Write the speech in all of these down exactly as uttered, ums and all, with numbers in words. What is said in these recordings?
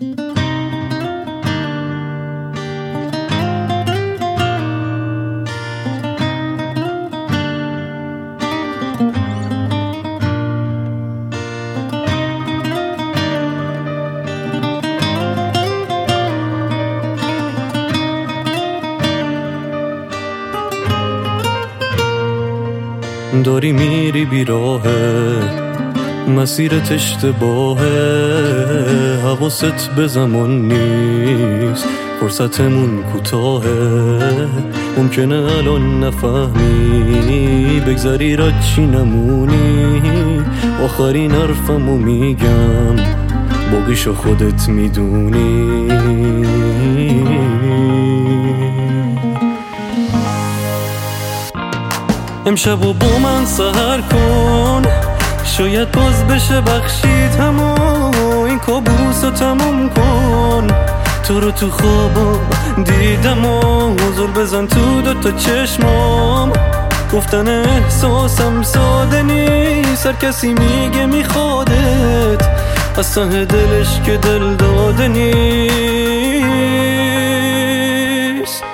داری میری بیراهه، مسیرت اشتباهه، حواست به زمان نیست، فرصتمون کوتاهه. ممکنه الان نفهمی، بگذری را چی نمونی. آخرین حرفمو میگم، باقیشو خودت میدونی. امشب و با من سحر کن، شاید باز بشه بخشید همو این کابوس رو تموم کن. تو رو تو خوابم دیدم و حضور بزن تو دوتا چشمام. گفتن احساسم ساده نیست، هر کسی میگه میخوادت، از ته دلش که دل داده نیست.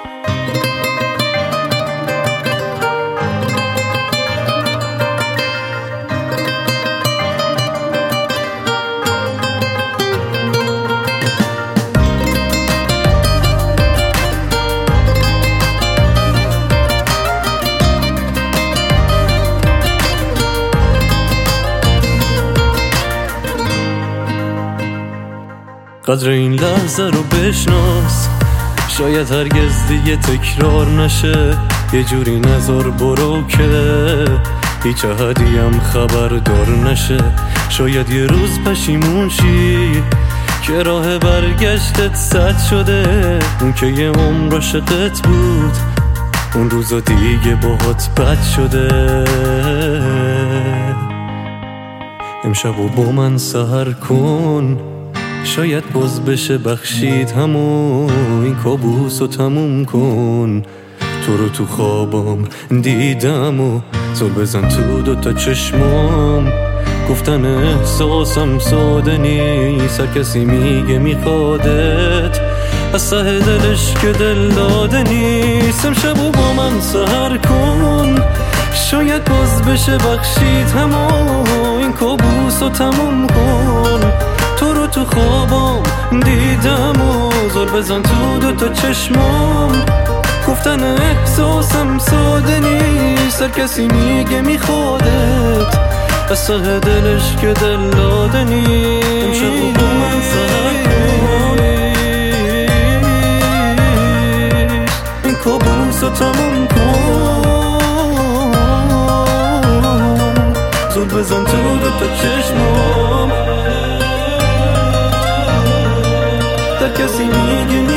قدر این لحظه رو بشناس، شاید هرگز دیگه تکرار نشه. یه جوری نذار برو که هیچ احدی هم خبردار نشه. شاید یه روز پشیمون شی که راه برگشتت سد شده. اون که یه عمر عاشقت بود، اون روزا دیگه باهات بد شده. امشب و با من سحر کن، شاید باز بشه بخشید همو این کابوس رو تموم کن. تو رو تو خوابم دیدم و زل بزن تو دوتا چشمام. گفتن احساسم ساده نیست، هر کسی میگه میخوادت، از ته دلش که دل داده نیست. امشب و با من سحر کن، شاید باز بشه بخشید همو این کابوس رو تموم کن. تو رو تو خوابم دیدم و زل بزن تو دوتا چشمام. گفتن احساسم ساده نیست، هر کسی میگه میخوادت، از ته دلش که دل داده نیست. امشب و با من سحر کن، این کابوس رو تموم کن. زل بزن تو دوتا چشمام، هر کسی میگه